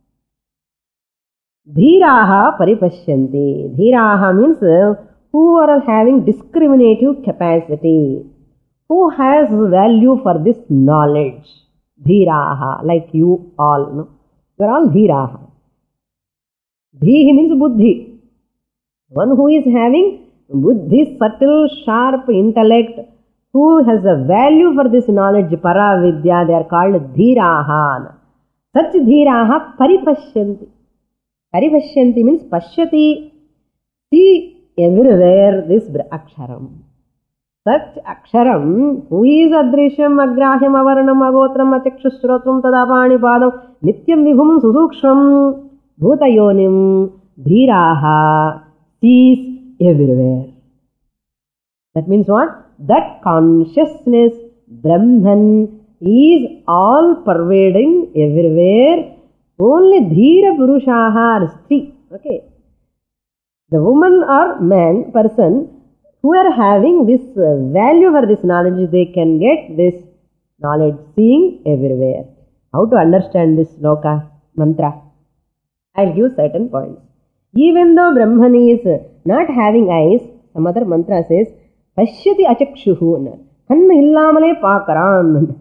தீராஹா பரிபஷ்யந்தி. தீராஹா means who are having discriminative capacity, who has value for this knowledge. Dhiraha, like you all, no? You are all Dhiraha. Dhihi means buddhi. One who is having buddhi, subtle, sharp intellect, who has a value for this knowledge, paravidya, they are called dhiraha. Such dhiraha paripashyanti. Paripashyanti means pashyati, see everywhere this aksharam. Such aksharam, who is adrishyam, agrahyam, avaranam, agotram, achakshushrotram, tadapani padam, nityam vibhum susuksham, bhutayonim, dhiraha, sees everywhere. That means what? That consciousness, Brahman, is all pervading everywhere. Only dhira purushaha are stri. Okay. The woman or man, person, who are having this value for this knowledge, they can get this knowledge, seeing everywhere. How to understand this loka mantra? I'll give certain points. Even though Brahman is not having eyes, some other mantra says, Pashyati achakshuhu. Kannu illamale paakaran.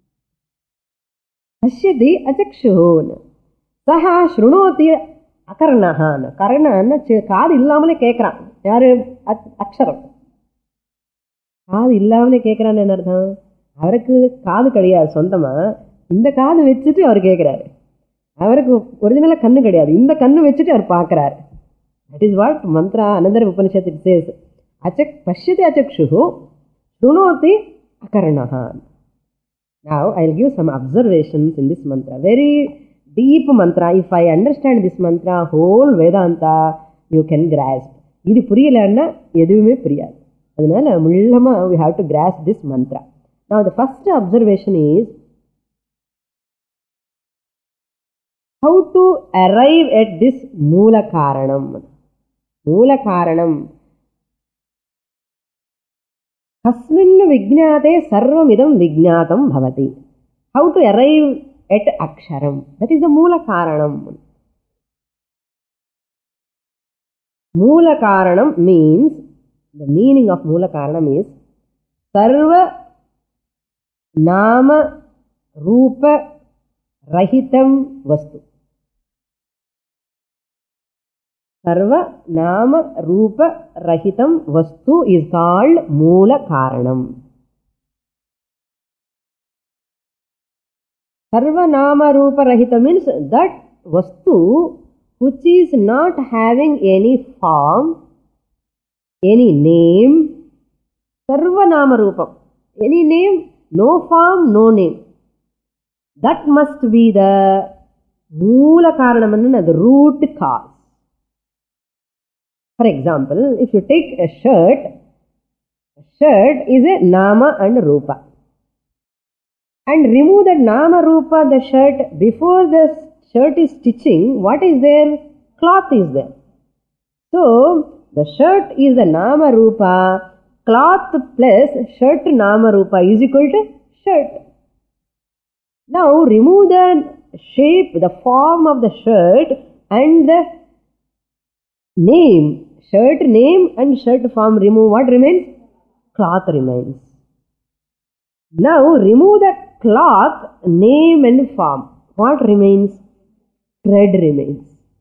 Pashyati achakshuhu. Saha shrunoti akarnahan. Karna kaadu illamale kekran. யாரு அக்ஷரம் காது இல்லாமலே கேட்கிறான்னு என்ன அர்த்தம்? அவருக்கு காது கிடையாது சொந்தமா, இந்த காது வச்சுட்டு அவர் கேட்கிறாரு. அவருக்கு ஒரிஜினலா கண்ணு கிடையாது, இந்த கண்ணு வச்சுட்டு அவர் பார்க்கிறாரு. தட் இஸ் வாட் மந்த்ரா அனந்தர உபனிஷத் இட் சேஸ். அச்சக் பஷ்யதி அச்சக்ஷுஹு ஸ்ருணோதி அகர்ணஹ. Now I will give some observations in this mantra. Very deep mantra. If I understand this mantra, whole Vedanta you can grasp. இது புரியலன்னா எதுவுமே புரியாது. அதனால முள்ளமா we have to grasp this mantra. Now the first observation is how to arrive at this moola karanam. Moola karanam. Kasmin vijnate sarvamidam vijnatam bhavati. How to arrive at aksharam. That is the moola karanam. Moola karanam means, the meaning of moola karanam is sarva nama rupa rahitam vastu. Sarva nama rupa rahitam vastu is called moola karanam. Sarva nama rupa rahitam means that vastu which is not having any form, any name. Sarva nama rupam. Any name, no form, no name. That must be the moola karanam, the root cause. For example, if you take a shirt is a nama and rupa. And remove that nama rupa, the shirt, before the shirt is stitching, what is there? Cloth is there. So, the shirt is the nama rupa, cloth plus shirt nama rupa is equal to shirt. Now, remove the shape, the form of the shirt and the name. Shirt name and shirt form remove. What remains? Cloth remains. Now, remove the cloth, name and form. What remains? Thread remains.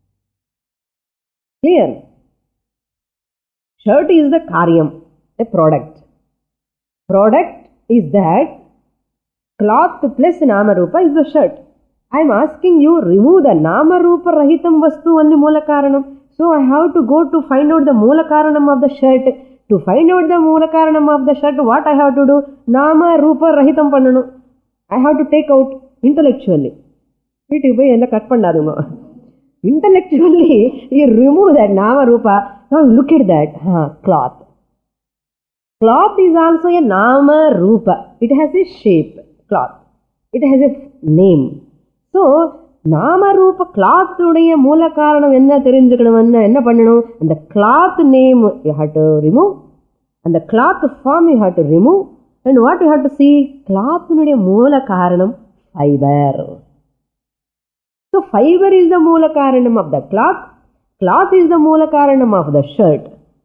Clear? Shirt is the karyam, a product. Product is that cloth plus nama rupa is the shirt. I am asking you, remove the nama rupa rahitam vastu only moola karanam. So I have to go to find out the moola karanam of the shirt. To find out the moola karanam of the shirt, what I have to do? Nama rupa rahitam pannanu. I have to take out intellectually. Intellectually, you remove that nama rupa. Now look at that. Cloth. Cloth is also a nama rupa. It has a shape. Cloth. It has a name. So, nama rupa cloth உடைய மூல காரணம் என்ன தெரிஞ்சுக்கணும்னா என்ன பண்ணணும்? அந்த cloth name you have to remove. And the cloth form you have to remove. And what you have to see? Cloth உடைய மூல காரணம் fiber. So, fiber is the moola karanam of the cloth. Cloth is the moola karanam of the shirt.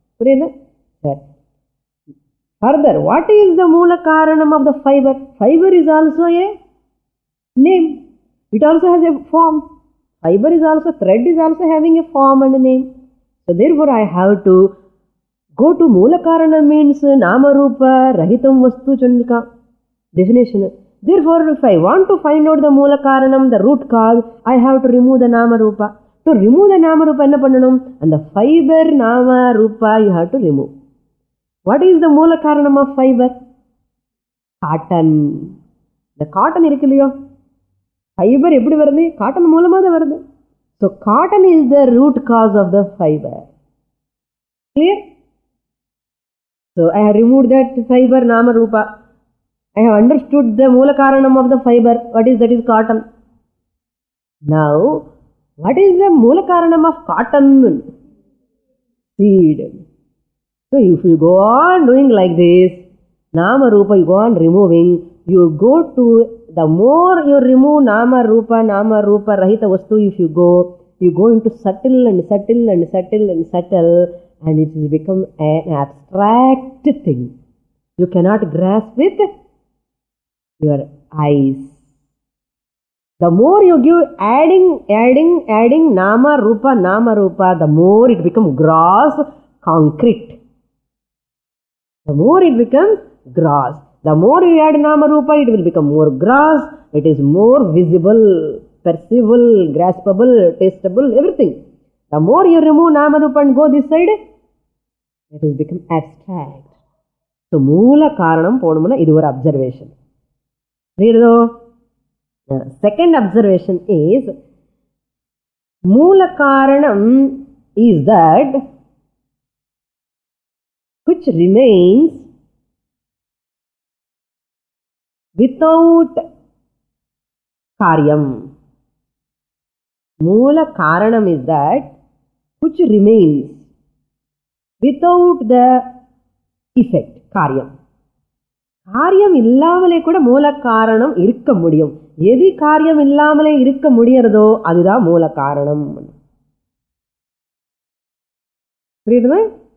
Further, what is the moola karanam of the fiber? Fiber is also a name. It also has a form. Fiber is also, thread is also having a form and a name. So therefore I have to go to Moola Karana means Nama Rupa Rahitam Vastu Chandika definition. Therefore, if I want to find out the Moola Karanam, the root cause, I have to remove the Nama Rupa. To remove the Nama Rupa, enna pannanum? And the fiber Nama Rupa you have to remove. What is the Moola Karanam of fiber? Cotton. The cotton irukkillayo. Fiber eppadi varudhu? Cotton moolama da varudhu. So cotton is the root cause of the fiber. Clear? So I have removed that fiber Nama Rupa. I have understood the Moola Karanam of the fiber. What is that? Is cotton. Now, what is the Moola Karanam of cotton? Seed. So if you go on doing like this, Nama Rupa, you go on removing, you go to, the more you remove Nama Rupa, Rahita Vastu, if you go into subtle and subtle and subtle and subtle, and it will become an abstract thing. You cannot grasp with your eyes. The more you give adding Nama Rupa, the more it becomes gross, concrete. The more it becomes gross. The more you add Nama Rupa, it will become more gross. It is more visible, perceivable, graspable, tastable, everything. The more you remove Nama Rupa and go this side, it has become abstract. So, Moola Karanam podumana idu or observation. Second observation is Moola Karanam is that which remains without Karyam. Moola Karanam is that which remains without the effect, Karyam. காரியம் இல்லாமலே கூட மூல காரணம் இருக்க முடியும். எது காரியம் இல்லாமலே இருக்க முடியறதோ அதுதான் மூல காரணம். புரியுதுமா?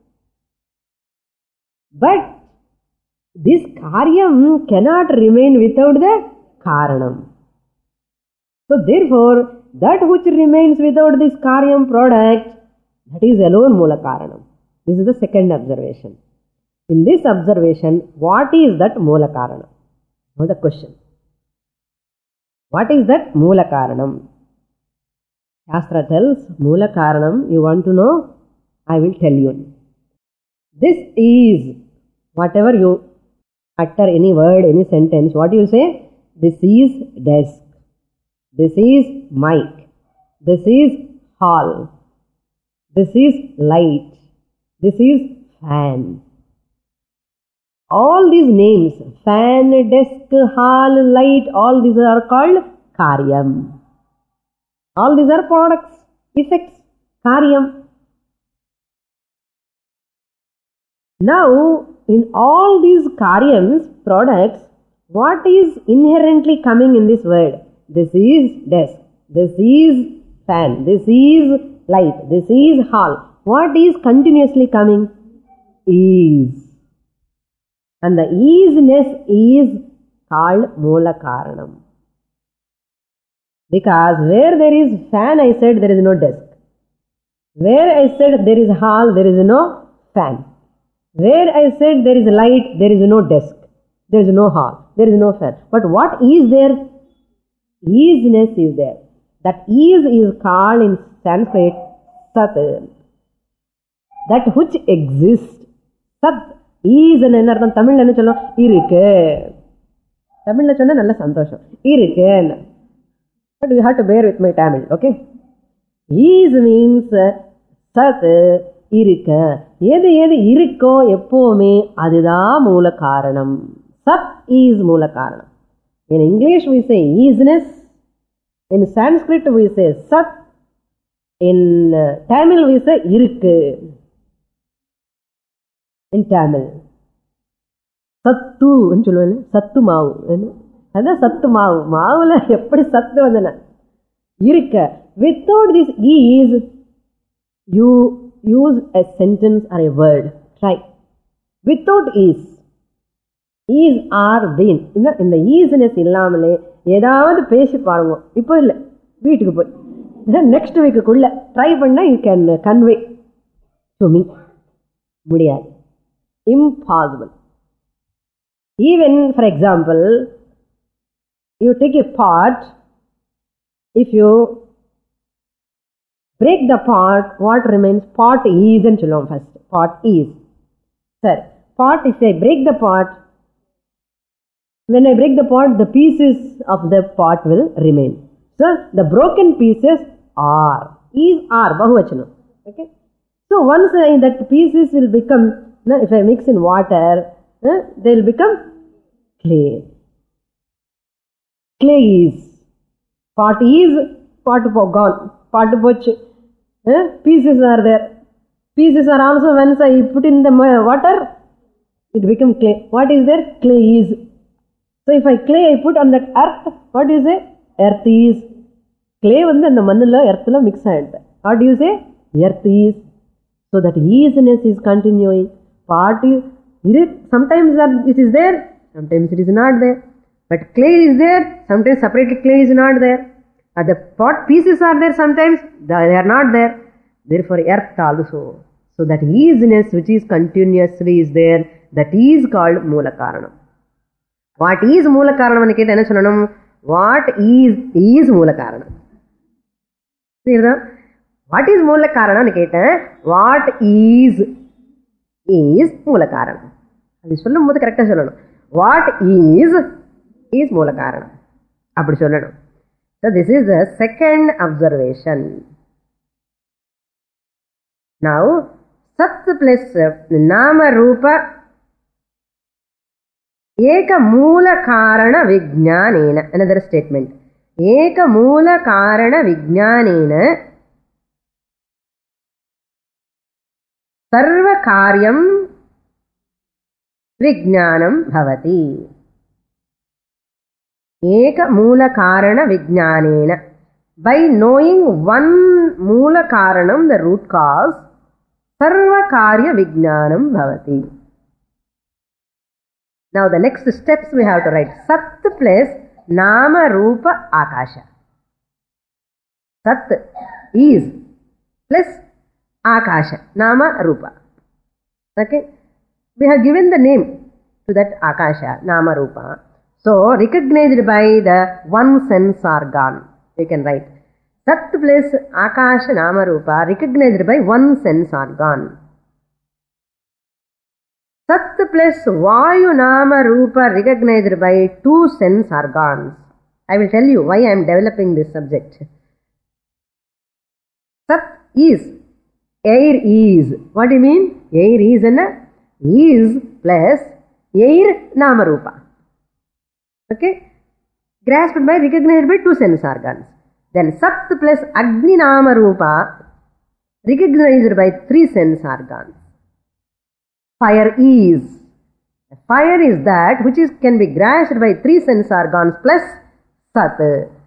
But this karyam cannot remain without the karanam. So therefore, that which remains without this karyam product, that is alone moola karanam. This is the second observation. In this observation, what is that moola karanam? Now the question. What is that moola karanam? Shastra tells moola karanam. You want to know? I will tell you. This is, whatever you utter any word, any sentence, what you say? This is desk. This is mic. This is hall. This is light. This is fan. All these names, fan, desk, hall, light, all these are called karyam. All these are products, effects, karyam. Now, in all these karyams, products, what is inherently coming in this word? This is desk, this is fan, this is light, this is hall. What is continuously coming? Ease. And the easiness is called moola karanam. Because where there is fan, I said there is no desk. Where I said there is hall, there is no fan. Where I said there is light, there is no desk. There is no hall. There is no fan. But what is there? Easiness is there. That ease is called in Sanskrit Sat. That which exists. Sat. Ease and another Tamil and Chalo Irike. Tamil Chana Nala Santosha. Irike. But you have to bear with my Tamil, okay? Ease means Sat Irika. Yedi iriko epome adida moola karanam. Sat is moola karanam. In English we say easiness. In Sanskrit we say Sat. In Tamil we say Irikku. In Tamil. Sattu. Sattu maavu. That's Sattu maavu. Maavula eppadi sattu vandana. Irikka. Without this ease, you use a sentence or a word. Try. Without ease. Ease or been. In the easiness illamale ஏதாவது பேசி பாருங்க. இப்போ இல்லை, வீட்டுக்கு போய் next வீக்குக்குள்ள try பண்ணா you can convey. to me. Mudiyadu. Impossible. Even, for example, you take a pot, if you break the pot, what remains? Pot is and chulom first. Pot is. Sir, pot, if I break the pot, when I break the pot, the pieces of the pot will remain. So, the broken pieces are. Is are, bahuvachanam. Okay. So, once that pieces will become, if I mix in water, they will become clay. Clay is. Pot is, pot gone. Pot poch. Pieces are there. Pieces are also, once I put in the water, it becomes clay. What is there? Clay is. So if I clay I put on that earth, what do you say? Earth is. Clay வந்து அந்த மண்ணுல earthல mix ஆயிடுது. What do you say? Earth is. So that isness is continuing. Part is, sometimes it is there, sometimes it is not there. But clay is there, sometimes separated clay is not there. The pot pieces are there, sometimes they are not there. Therefore earth also. So that isness which is continuously is there, that is called Moola Karanam. What is Moola Karanam? What is Moola Karanam? What is Moola Karanam? What is Moola Karanam. அது சொல்லும் போது கரெக்டாக சொல்லணும். What is Moola Karanam. அப்படி சொல்லணும். So this is the second observation. Now, Sat plus Nama Rupa Eka Moola Karana Vijnanena. Another statement. Eka Moola Karana Vijnanena Sarva Karyam Vijnanam Bhavati. Eka Moola Karana Vijnanena. By knowing one Moola Karanam, the root cause, Sarva Karya Vijnanam Bhavati. Now the next steps we have to write. Sat plus Nama Rupa Akasha. Sat is plus Akasha. Nama Rupa. Okay. We have given the name to that Akasha, Nama Rupa. So recognized by the one sense organ. You can write. Sat plus Akasha Nama Rupa recognized by one sense organ. Sat plus Vayu Nama Rupa recognized by two sense organs. I will tell you why I am developing this subject. Sat is. Air is. What do you mean? Air is is plus air Nama Rupa. Okay? Grasped by, recognized by two sense organs. Then Sat plus Agni Nama Rupa recognized by three sense organs. Fire is. Fire is that which can be grasped by three sense organs plus Sat.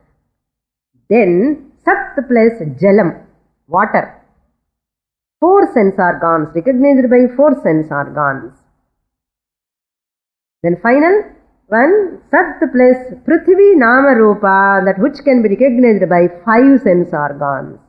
Then Sat plus Jalam, water. Four sense organs recognized by four sense organs. Then final one, Sat plus Prithvi Nama Rupa, that which can be recognized by five sense organs.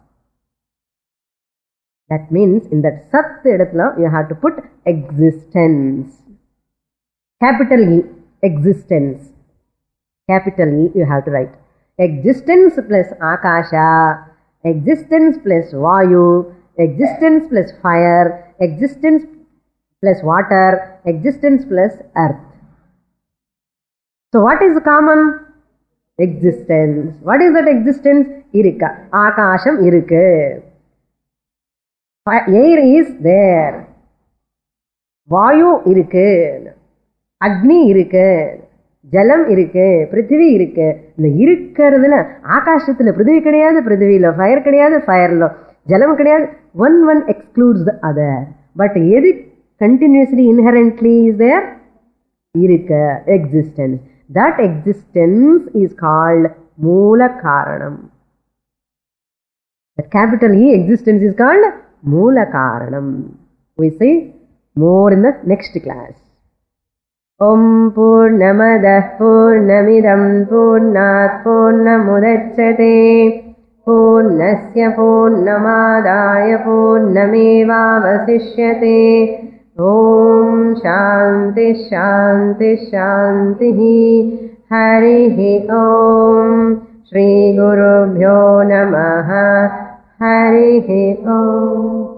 That means in that Sat you have to put existence. Capital E, existence. Capital E you have to write. Existence plus Akasha, existence plus Vayu, existence plus fire, existence plus water, existence plus earth. So what is common? Existence. What is that existence? Irika. Akasham irukku. Air is there. Vayu irukku. Agni irukku. Jalam irukku. Prithvi irukku. இந்த இருக்கிறதுல ஆகாசத்துல பிருத்திவி கிடையாது, பிருத்திவில fire கிடையாது, ஃபயர்ல ஜலம் கிடையாது. One excludes the other. But எது continuously inherently is there? Irukku. Existence. That existence is called Moola Karanam. That capital E existence is called Moola Karanam. We see more in the next class. Om Purnamadah Purnamidam Purnat Purnamudachyate पूर्णस्य पूर्णमादाय पूर्णमेवावशिष्यते। ॐ शान्ति शान्ति शान्तिः। हरिः ॐ। श्रीगुरुभ्यो नमः। हरिः ॐ।